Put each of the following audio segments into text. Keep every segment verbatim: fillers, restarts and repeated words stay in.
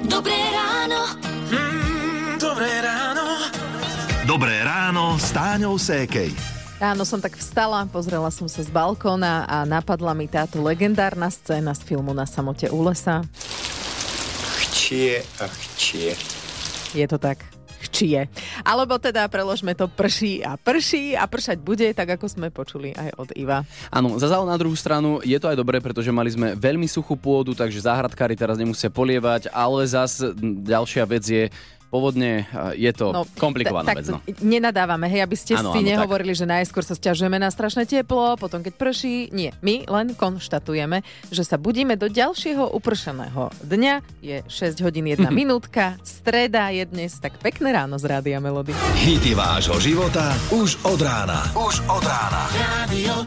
Dobré ráno. Mm, dobré ráno. Dobré ráno s Táňou Sékej. Ráno som tak vstala, pozrela som sa z balkóna a napadla mi táto legendárna scéna z filmu Na samote u lesa. Chčie a chčie. Je to tak. Chčie. Alebo teda preložme to prší a prší a pršať bude, tak ako sme počuli aj od Iva. Áno, zazal na druhú stranu je to aj dobré, pretože mali sme veľmi suchú pôdu, takže záhradkári teraz nemusia polievať, ale zas ďalšia vec je, povodne je to no, komplikovaná t- vec. No. Nenadávame, hej, aby ste áno, si áno, nehovorili, tak. Že najskôr sa sťažujeme na strašné teplo, potom keď prší. Nie, my len konštatujeme, že sa budíme do ďalšieho upršaného dňa. Je šesť hodín jedna minútka, streda je dnes, tak pekné ráno z Rádia Melody. Hity vášho života už od rána. Už od rána. Radio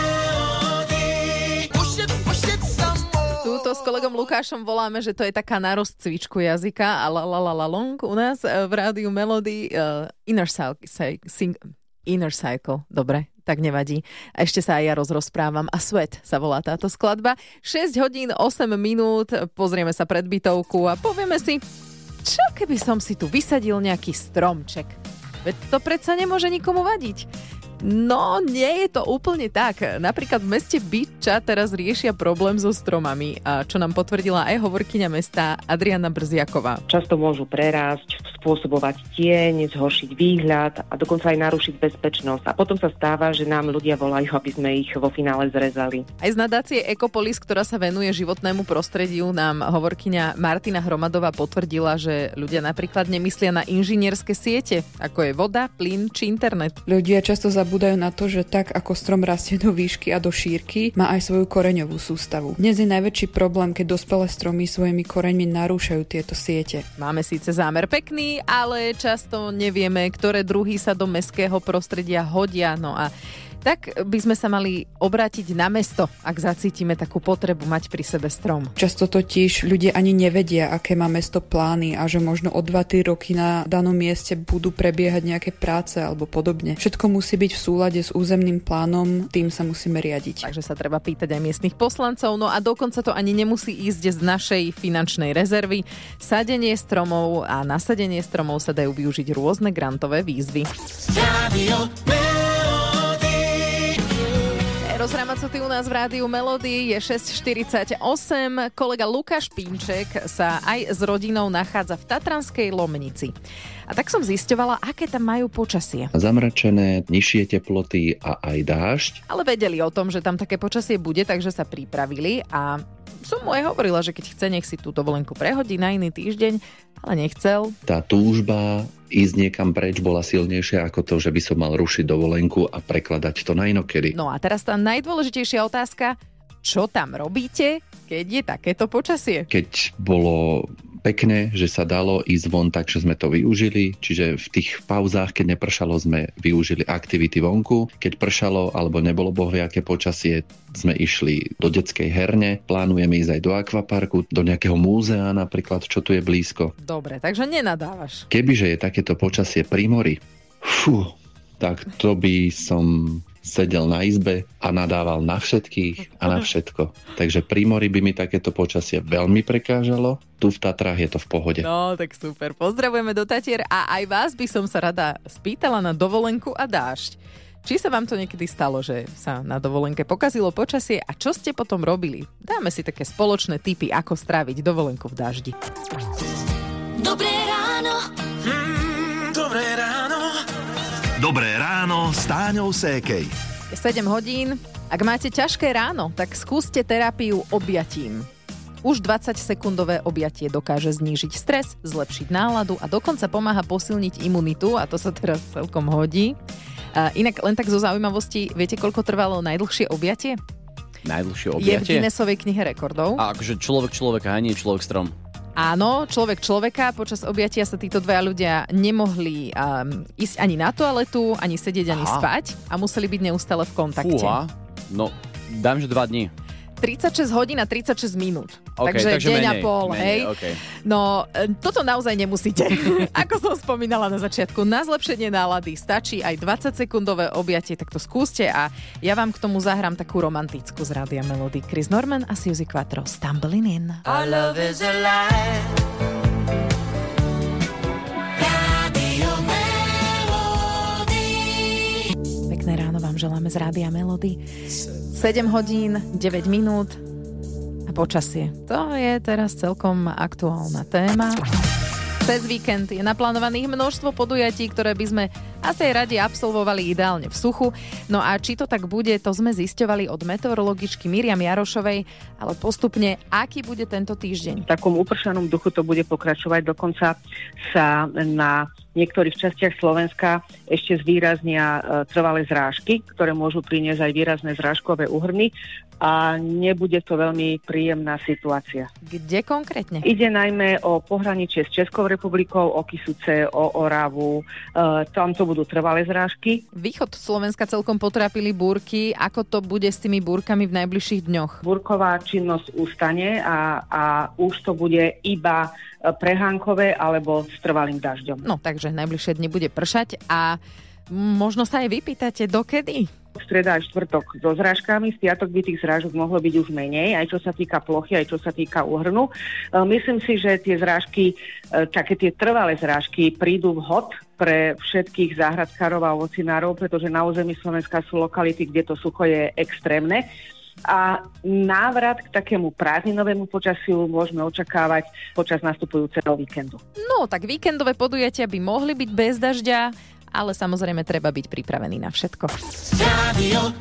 Melody. Push it, push it some more. Túto s kolegom Lukášom voláme, že to je taká na rozcvičku jazyka a la la la la long u nás v Rádiu Melody. Uh, inner, cycle, sing, inner Cycle, dobre, tak nevadí. A ešte sa aj ja rozrozprávam. A Svet sa volá táto skladba. šesť hodín osem minút, pozrieme sa pred bytovku a povieme si, čo keby som si tu vysadil nejaký stromček? Veď to predsa nemôže nikomu vadiť. No, nie je to úplne tak. Napríklad v meste Byča teraz riešia problém so stromami, a čo nám potvrdila aj hovorkyňa mesta Adriana Brziaková. Často môžu prerásť, spôsobovať tieň, zhoršiť výhľad a dokonca aj narušiť bezpečnosť. A potom sa stáva, že nám ľudia volajú, aby sme ich vo finále zrezali. Aj z nadácie Ekopolis, ktorá sa venuje životnému prostrediu, nám hovorkyňa Martina Hromadová potvrdila, že ľudia napríklad nemyslia na inžinierske siete, ako je voda, plyn či internet. Ľudia často zabúdajú na to, že tak ako strom rastie do výšky a do šírky, má aj svoju koreňovú sústavu. Dnes je najväčší problém, keď dospelé stromy svojimi koreňmi narúšajú tieto siete. Máme síce zámer pekný, ale často nevieme, ktoré druhy sa do mestského prostredia hodia. No a tak by sme sa mali obrátiť na mesto, ak zacítime takú potrebu mať pri sebe strom. Často totiž ľudia ani nevedia, aké má mesto plány a že možno o dva tri roky na danom mieste budú prebiehať nejaké práce alebo podobne. Všetko musí byť v súlade s územným plánom, tým sa musíme riadiť. Takže sa treba pýtať aj miestnych poslancov, no a dokonca to ani nemusí ísť z našej finančnej rezervy. Sadenie stromov a nasadenie stromov sa dajú využiť rôzne grantové výzvy. Radio Rozhrámať sa ty u nás v Rádiu Melody, je šesť štyridsaťosem. Kolega Lukáš Pínček sa aj s rodinou nachádza v Tatranskej Lomnici. A tak som zisťovala, aké tam majú počasie. Zamračené, nižšie teploty a aj dážď. Ale vedeli o tom, že tam také počasie bude, takže sa pripravili a som mu aj hovorila, že keď chce, nech si tú dovolenku prehodí na iný týždeň, ale nechcel. Tá túžba ísť niekam preč bola silnejšia ako to, že by som mal rušiť dovolenku a prekladať to na inokedy. No a teraz tá najdôležitejšia otázka, čo tam robíte, keď je takéto počasie? Keď bolo pekné, že sa dalo ísť von, takže sme to využili, čiže v tých pauzách, keď nepršalo, sme využili aktivity vonku. Keď pršalo alebo nebolo bohviaké počasie, sme išli do detskej herne, plánujeme ísť aj do akvaparku, do nejakého múzea napríklad, čo tu je blízko. Dobre, takže nenadávaš. Kebyže je takéto počasie pri mori, fú, tak to by som sedel na izbe a nadával na všetkých a na všetko. Takže pri mori by mi takéto počasie veľmi prekážalo. Tu v Tatrách je to v pohode. No, tak super. Pozdravujeme do Tatier a aj vás by som sa rada spýtala na dovolenku a dážď. Či sa vám to niekedy stalo, že sa na dovolenke pokazilo počasie a čo ste potom robili? Dáme si také spoločné tipy, ako stráviť dovolenku v daždi. Dobré ráno. Mm, dobré ráno. Dobré ráno s Táňou Sékej. sedem hodín. Ak máte ťažké ráno, tak skúste terapiu objatím. Už dvadsaťsekundové objatie dokáže znížiť stres, zlepšiť náladu a dokonca pomáha posilniť imunitu a to sa teraz celkom hodí. A inak len tak zo zaujímavosti, viete, koľko trvalo najdlhšie objatie? Najdlhšie Je v objatie? Guinnessovej knihe rekordov. A akože človek človeka, a nie človek strom. Áno, človek človeka, počas objatia sa títo dvaja ľudia nemohli um, ísť ani na toaletu, ani sedieť, ani Aha. spať a museli byť neustále v kontakte. Fúha, no dám, že dva dní. tridsaťšesť hodín a tridsaťšesť minút. Okay, takže, takže deň menej, a pol, menej, hej. Okay. No, toto naozaj nemusíte. Ako som spomínala na začiatku, na zlepšenie nálady stačí aj dvadsaťsekundové objatie, tak to skúste a ja vám k tomu zahrám takú romantickú z Rádia Melody. Chris Norman a Suzy Quattro, Stumbling In. Our love is alive. želáme z Rádia Melody. sedem hodín, deväť minút a počasie. To je teraz celkom aktuálna téma. Cez víkend je naplánovaných množstvo podujatí, ktoré by sme asi aj radi absolvovali ideálne v suchu. No a či to tak bude, to sme zisťovali od meteorologičky Miriam Jarošovej, ale postupne, aký bude tento týždeň? V takom upršanom duchu to bude pokračovať, dokonca sa na niektorých častiach Slovenska ešte zvýraznia trvalé zrážky, ktoré môžu priniesť aj výrazné zrážkové úhrny a nebude to veľmi príjemná situácia. Kde konkrétne? Ide najmä o pohraničie s Českou republikou, o Kysuce, o Oravu, e, tam to budú trvalé zrážky. Východ Slovenska celkom potrápili búrky. Ako to bude s tými búrkami v najbližších dňoch? Búrková činnosť ustane a, a už to bude iba prehánkové alebo s trvalým dažďom. No, takže najbližšie dni bude pršať a možno sa aj vypýtate, dokedy? Streda aj štvrtok so zrážkami, v piatok by tých zrážok mohlo byť už menej, aj čo sa týka plochy, aj čo sa týka úhrnu. Myslím si, že tie zrážky, také tie trvalé zrážky prídu vhod pre všetkých záhradkárov a ovocinárov, pretože na území Slovenska sú lokality, kde to sucho je extrémne. A návrat k takému prázdninovému počasiu môžeme očakávať počas nastupujúceho víkendu. No, tak víkendové podujatia by mohli byť bez dažďa, ale samozrejme treba byť pripravený na všetko. Radio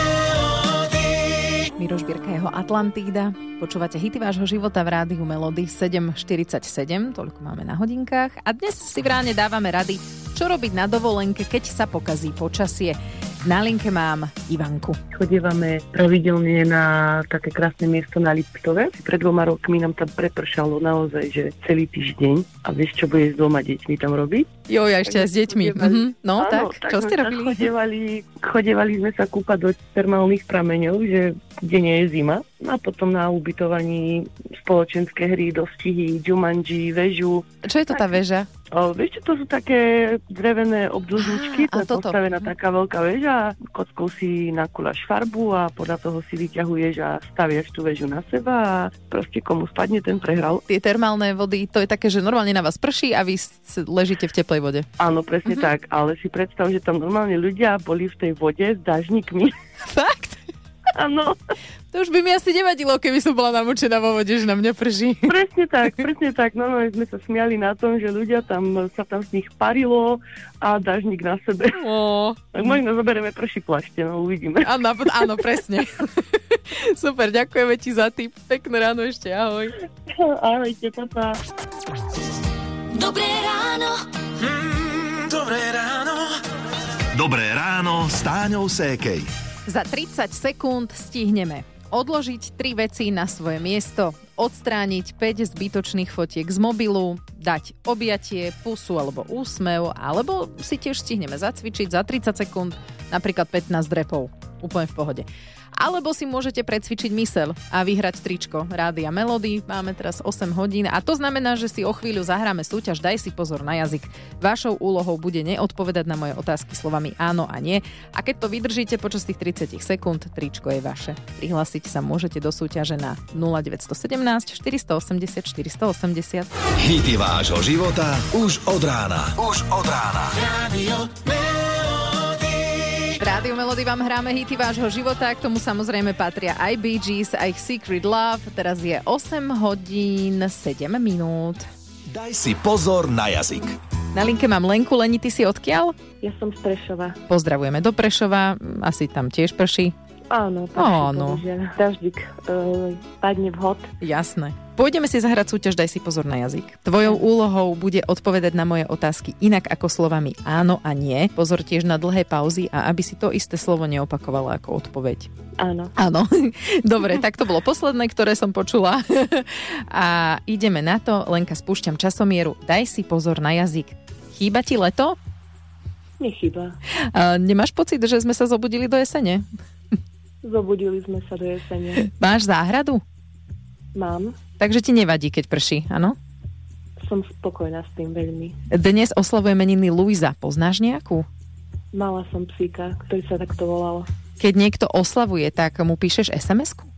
Melody. Miroš Birka, jeho Atlantída. Počúvate hity vášho života v Rádiu Melody sedem štyridsaťsedem, toľko máme na hodinkách. A dnes si v ráne dávame rady, čo robiť na dovolenke, keď sa pokazí počasie. Na linke mám Ivanku. Chodievame pravidelne na také krásne miesto na Liptove. Pred dvoma rokmi nám tam prepršalo naozaj, že celý týždeň. A vieš, čo budeš s dvoma deťmi tam robiť? Jo, ja ešte aj s deťmi. Mm-hmm. No, áno, tak, tak, čo ste robili? Chodievali, chodievali sme sa kúpať do termálnych prameňov, že kde nie je zima. A potom na ubytovaní spoločenské hry, dostihy, Jumanji, väžu. Čo je to tá väža? O, vieš čo, to sú také drevené obdĺžničky, to je postavená taká veľká väža, kockou si nakúľaš farbu a podľa toho si vyťahuješ a staviaš tú väžu na seba a proste komu spadne, ten prehral. Tie termálne vody, to je také, že normálne na vás prší a vy ležíte v teplej vode. Áno, presne uh-huh. tak, ale si predstav, že tam normálne ľudia boli v tej vode s dážnikmi. Fakt? Áno. To už by mi asi nevadilo, keby som bola namočená vo vode, že na mňa prží. Presne tak, presne tak. No, no, sme sa smiali na tom, že ľudia tam, sa tam z nich parilo a dážnik na sebe. Oh. Tak možno zoberieme prší plašte, no uvidíme. Áno, áno, presne. Super, ďakujeme ti za tip. Pekné ráno ešte, ahoj. Ahojte, papa. Dobré ráno. Mm, dobré ráno. Dobré ráno s Táňou Sékej. Za tridsať sekúnd stihneme odložiť tri veci na svoje miesto, odstrániť päť zbytočných fotiek z mobilu, dať objatie, pusu alebo úsmev, alebo si tiež stihneme zacvičiť za tridsať sekúnd, napríklad pätnásť repov. Úplne v pohode. Alebo si môžete precvičiť myseľ a vyhrať tričko Rádia Melody. Máme teraz osem hodín a to znamená, že si o chvíľu zahráme súťaž Daj si pozor na jazyk. Vašou úlohou bude neodpovedať na moje otázky slovami áno a nie. A keď to vydržíte počas tých tridsať sekúnd, tričko je vaše. Prihlásiť sa môžete do súťaže na nula deväť jedna sedem štyri osem nula štyri osem nula. Hity vášho života už od rána. Už od rána. Radio Melody. V Rádiu Melody vám hráme hity vášho života, k tomu samozrejme patria aj Bee Gees, aj Secret Love. Teraz je osem hodín sedem minút. Daj si pozor na jazyk. Na linke mám Lenku. Leni, ty si odkiaľ? Ja som z Prešova. Pozdravujeme do Prešova, asi tam tiež prší. Áno, Áno. Daždik uh, padne vhod. Jasné. Pôjdeme si zahrať súťaž Daj si pozor na jazyk. Tvojou úlohou bude odpovedať na moje otázky inak ako slovami áno a nie. Pozor tiež na dlhé pauzy a aby si to isté slovo neopakovala ako odpoveď. Áno. Áno. Dobre, tak to bolo posledné, ktoré som počula. A ideme na to. Lenka, spúšťam časomieru. Daj si pozor na jazyk. Chýba ti leto? Nechýba. A nemáš pocit, že sme sa zobudili do jesene? Zobudili sme sa do jesene. Máš záhradu? Mám. Takže ti nevadí, keď prší, áno? Som spokojná s tým veľmi. Dnes oslavuje meniny Luisa. Poznáš nejakú? Mala som psíka, ktorý sa takto volal. Keď niekto oslavuje, tak mu píšeš es em esku?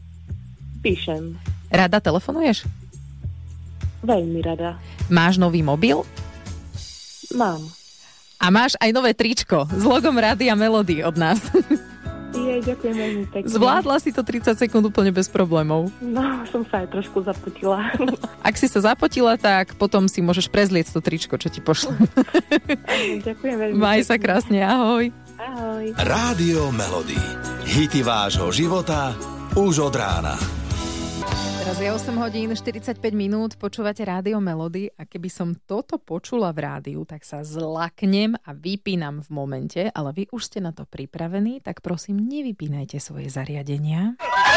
Píšem. Rada telefonuješ? Veľmi rada. Máš nový mobil? Mám. A máš aj nové tričko s logom Rádia Melody od nás. Je, ďakujem veľmi pekne. Zvládla si to tridsať sekúnd úplne bez problémov. No, som sa aj trošku zapotila. Ak si sa zapotila, tak potom si môžeš prezliecť to tričko, čo ti pošlem. Ďakujem veľmi Maj pekne. sa krásne, ahoj. Ahoj. Rádio Melody. Hity vášho života už od rána. Teraz je osem hodín štyridsaťpäť minút, počúvate Rádio Melody a keby som toto počula v rádiu, tak sa zlaknem a vypínam v momente, ale vy už ste na to pripravení, tak prosím, nevypínajte svoje zariadenia.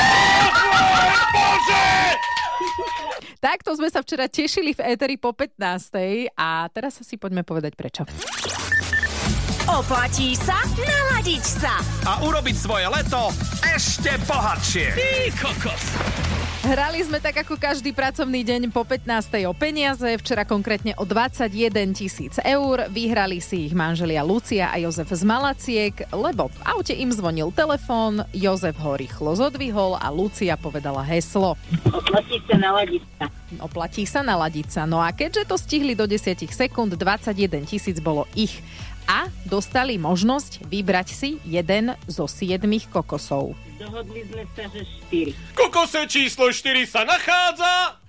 Takto sme sa včera tešili v éteri po pätnástej a teraz si poďme povedať prečo. Oplatí sa naladiť sa. A urobiť svoje leto ešte bohatšie. Ty kokos. Hrali sme tak ako každý pracovný deň po pätnástej o peniaze, včera konkrétne o dvadsaťjeden tisíc eur. Vyhrali si ich manželia Lucia a Jozef z Malaciek, lebo v aute im zvonil telefón, Jozef ho rýchlo zodvihol a Lucia povedala heslo. Oplatí sa naladiť sa. Oplatí sa naladiť sa. No a keďže to stihli do desať sekúnd, dvadsaťjeden tisíc bolo ich. A dostali možnosť vybrať si jeden zo siedmich kokosov. Dohodli sme sa, že štyri. Kokose číslo štyri sa nachádza...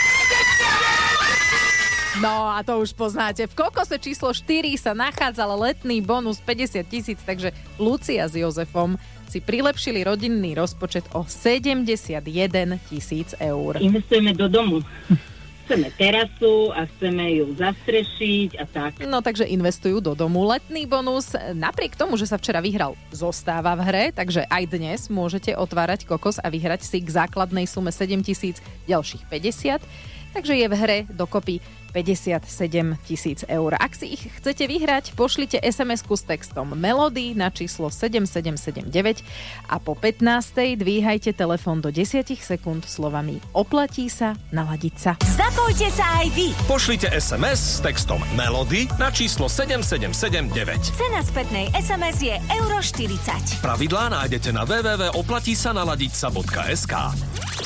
No a to už poznáte. V kokose číslo štyri sa nachádzal letný bonus päťdesiat tisíc, takže Lucia s Jozefom si prilepšili rodinný rozpočet o sedemdesiatjeden tisíc eur. Investujeme do domu. Chceme terasu a chceme ju zastrešiť a tak. No takže investujú do domu. Letný bonus, napriek tomu, že sa včera vyhral, zostáva v hre, takže aj dnes môžete otvárať kokos a vyhrať si k základnej sume sedem tisíc, ďalších päťdesiat. Takže je v hre dokopy päťdesiatsedem tisíc eur. Ak si ich chcete vyhrať, pošlite es em esku s textom Melody na číslo sedem sedem sedem deväť a po pätnástej dvíhajte telefón do desať sekúnd slovami oplatí sa naladiť sa. Zapojte sa aj vy. Pošlite es em es s textom Melody na číslo sedem sedem sedem deväť. Cena spätnej es em es je euro štyridsať. Pravidlá nájdete na w w w bodka oplatí sa naladiť sa bodka es ká.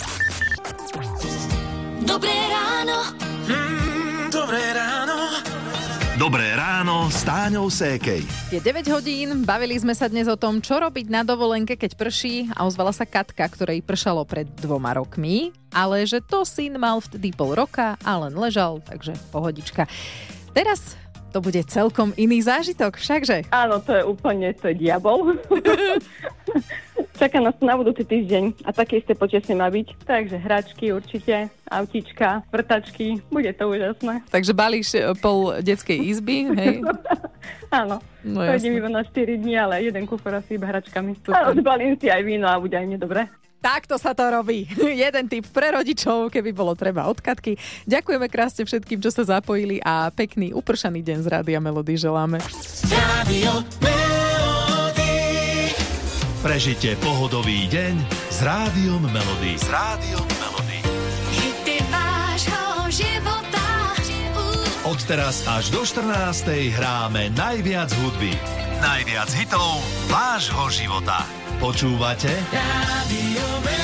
Dobré ráno. Mm, dobré ráno. Dobré ráno s Táňou Sékej. Je deväť hodín, bavili sme sa dnes o tom, čo robiť na dovolenke, keď prší a ozvala sa Katka, ktorej pršalo pred dvoma rokmi, ale že to syn mal vtedy pol roka a len ležal, takže pohodička. Teraz to bude celkom iný zážitok, všakže? Áno, to je úplne, to je diabol. Čaká nás na budúci týždeň a také isté počasie má byť. Takže hračky určite, autíčka, vrtačky, bude to úžasné. Takže balíš pol detskej izby, hej? Áno, no, pôjdem iba na štyri dni, ale jeden kufor asi iba hračkami. A odbalím si aj víno a bude aj mne dobre. Takto sa to robí. Jeden tip pre rodičov, keby bolo treba od Katky. Ďakujeme krásne všetkým, čo sa zapojili a pekný upršaný deň z Rádia Melody želáme. Rádio Melody. Prežite pohodový deň s Rádiom Melody. S Rádiom Melody. Hity vášho života. Od teraz až do štrnástej hráme najviac hudby. Najviac hitov vášho života. Počúvate? Rádio Melody.